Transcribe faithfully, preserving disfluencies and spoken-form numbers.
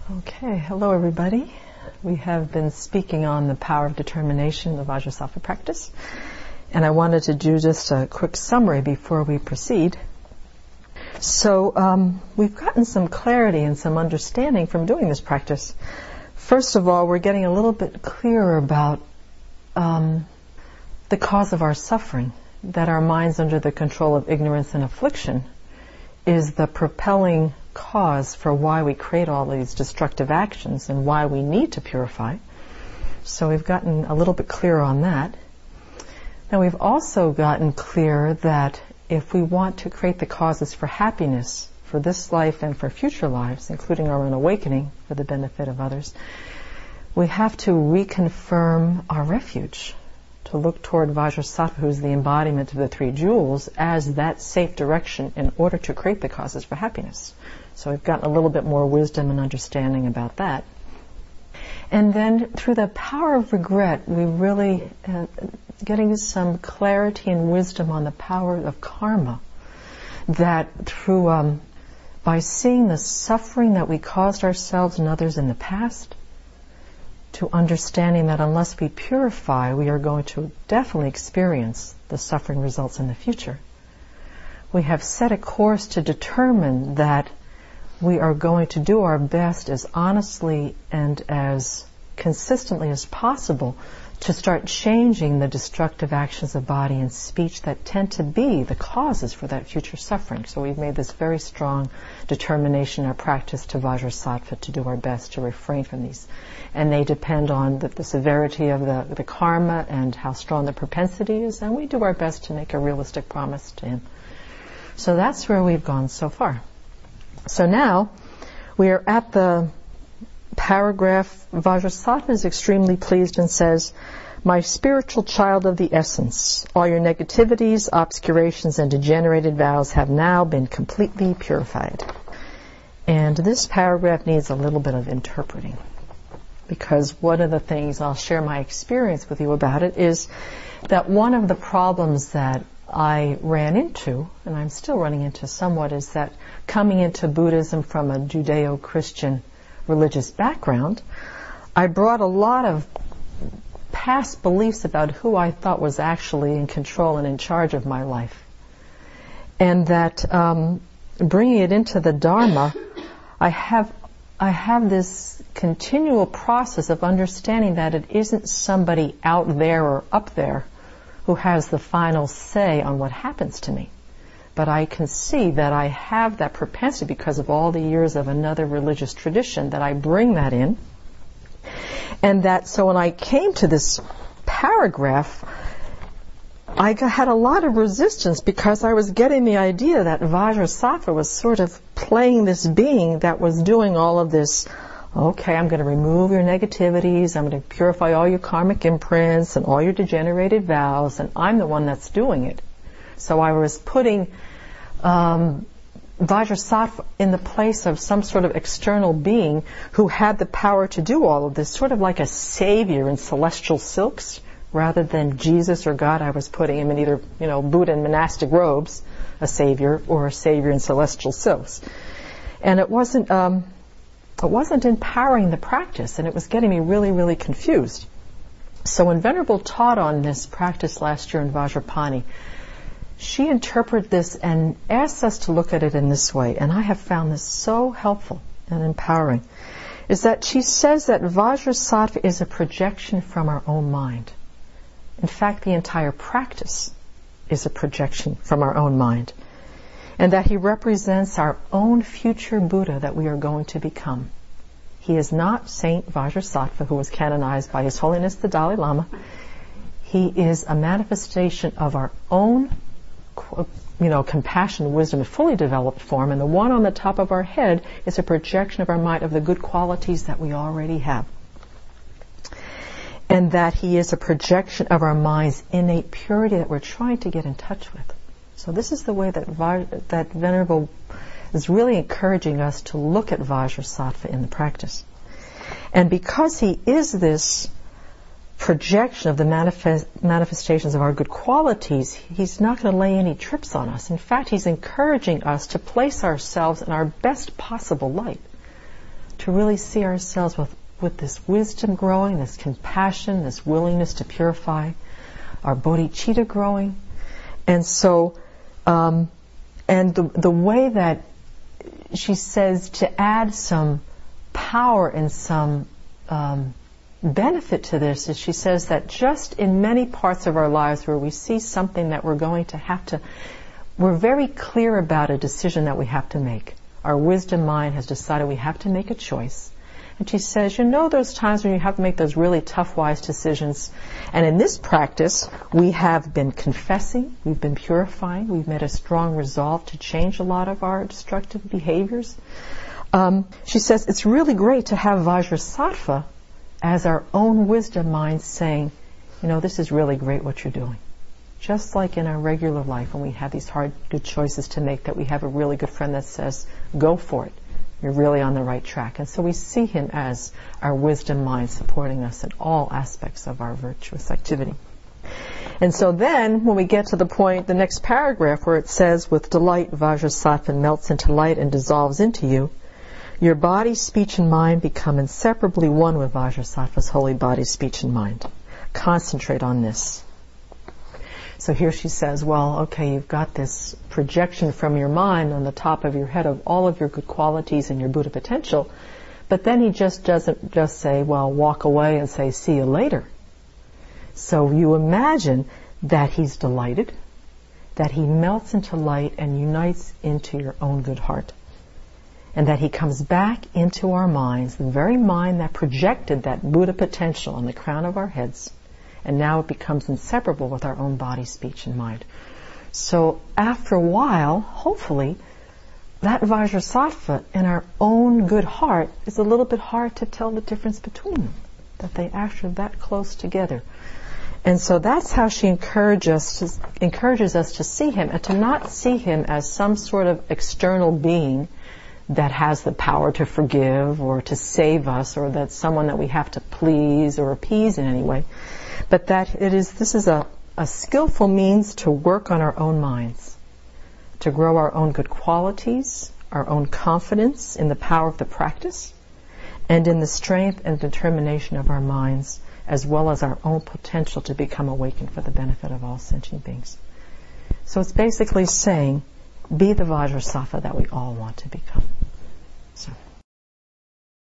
Okay, hello everybody. We have been speaking on the power of determination in the Vajrasattva practice, and I wanted to do just a quick summary before we proceed. So um, we've gotten some clarity and some understanding from doing this practice. First of all, we're getting a little bit clearer about um, the cause of our suffering, that our minds under the control of ignorance and affliction is the propelling cause for why we create all these destructive actions and why we need to purify. So we've gotten a little bit clearer on that. Now we've also gotten clear that if we want to create the causes for happiness for this life and for future lives, including our own awakening for the benefit of others, we have to reconfirm our refuge, to look toward Vajrasattva, who's the embodiment of the three jewels, as that safe direction in order to create the causes for happiness. So we've gotten a little bit more wisdom and understanding about that. And then through the power of regret, we really uh, getting some clarity and wisdom on the power of karma, that through um, by seeing the suffering that we caused ourselves and others in the past, to understanding that unless we purify, we are going to definitely experience the suffering results in the future. We have set a course to determine that we are going to do our best as honestly and as consistently as possible to start changing the destructive actions of body and speech that tend to be the causes for that future suffering. So we've made this very strong determination in our practice to Vajrasattva to do our best to refrain from these. And they depend on the, the severity of the, the karma and how strong the propensity is, and we do our best to make a realistic promise to him. So that's where we've gone so far. So now we are at the paragraph. Vajrasattva is extremely pleased and says, "My spiritual child of the essence, all your negativities, obscurations, and degenerated vows have now been completely purified." And this paragraph needs a little bit of interpreting, because one of the things, I'll share my experience with you about it, is that one of the problems that I ran into, and I'm still running into somewhat, is that coming into Buddhism from a Judeo-Christian religious background, I brought a lot of past beliefs about who I thought was actually in control and in charge of my life. And that um, bringing it into the Dharma, I have I have this continual process of understanding that it isn't somebody out there or up there who has the final say on what happens to me. But I can see that I have that propensity because of all the years of another religious tradition, that I bring that in. And that, so when I came to this paragraph, I had a lot of resistance because I was getting the idea that Vajrasattva was sort of playing this being that was doing all of this. Okay, I'm going to remove your negativities, I'm going to purify all your karmic imprints and all your degenerated vows, and I'm the one that's doing it. So I was putting um, Vajrasattva in the place of some sort of external being who had the power to do all of this, sort of like a savior in celestial silks, rather than Jesus or God. I was putting him in either, you know, Buddha in monastic robes, a savior, or a savior in celestial silks. And it wasn't... Um, It wasn't empowering the practice, and it was getting me really, really confused. So when Venerable taught on this practice last year in Vajrapani, she interpreted this and asked us to look at it in this way, and I have found this so helpful and empowering, is that she says that Vajrasattva is a projection from our own mind. In fact, the entire practice is a projection from our own mind, and that he represents our own future Buddha that we are going to become. He is not Saint Vajrasattva, who was canonized by His Holiness the Dalai Lama. He is a manifestation of our own, you know, compassion, wisdom, in fully developed form, and the one on the top of our head is a projection of our mind of the good qualities that we already have. And that he is a projection of our mind's innate purity that we're trying to get in touch with. So this is the way that Va- that Venerable is really encouraging us to look at Vajrasattva in the practice. And because he is this projection of the manifest, manifestations of our good qualities, he's not going to lay any trips on us. In fact, he's encouraging us to place ourselves in our best possible light, to really see ourselves with, with this wisdom growing, this compassion, this willingness to purify, our bodhicitta growing. And so, um, and the, the way that she says to add some power and some um, benefit to this is she says that just in many parts of our lives where we see something that we're going to have to, we're very clear about a decision that we have to make. Our wisdom mind has decided we have to make a choice. And she says, you know those times when you have to make those really tough, wise decisions. And in this practice, we have been confessing, we've been purifying, we've made a strong resolve to change a lot of our destructive behaviors. Um, she says it's really great to have Vajrasattva as our own wisdom mind saying, you know, this is really great what you're doing. Just like in our regular life when we have these hard, good choices to make, that we have a really good friend that says, go for it. You're really on the right track. And so we see him as our wisdom mind supporting us in all aspects of our virtuous activity. And so then, when we get to the point, the next paragraph where it says, with delight Vajrasattva melts into light and dissolves into you, your body, speech, and mind become inseparably one with Vajrasattva's holy body, speech, and mind. Concentrate on this. So here she says, well, okay, you've got this projection from your mind on the top of your head of all of your good qualities and your Buddha potential, but then he just doesn't just say, well, walk away and say, see you later. So you imagine that he's delighted, that he melts into light and unites into your own good heart, and that he comes back into our minds, the very mind that projected that Buddha potential on the crown of our heads, and now it becomes inseparable with our own body, speech, and mind. So after a while, hopefully, that Vajrasattva in our own good heart is a little bit hard to tell the difference between them, that they actually are that close together. And so that's how she encourages us, to, encourages us to see him, and to not see him as some sort of external being that has the power to forgive or to save us, or that's someone that we have to please or appease in any way. But that it is, this is a, a skillful means to work on our own minds, to grow our own good qualities, our own confidence in the power of the practice, and in the strength and determination of our minds, as well as our own potential to become awakened for the benefit of all sentient beings. So it's basically saying, be the Vajrasattva that we all want to become. So.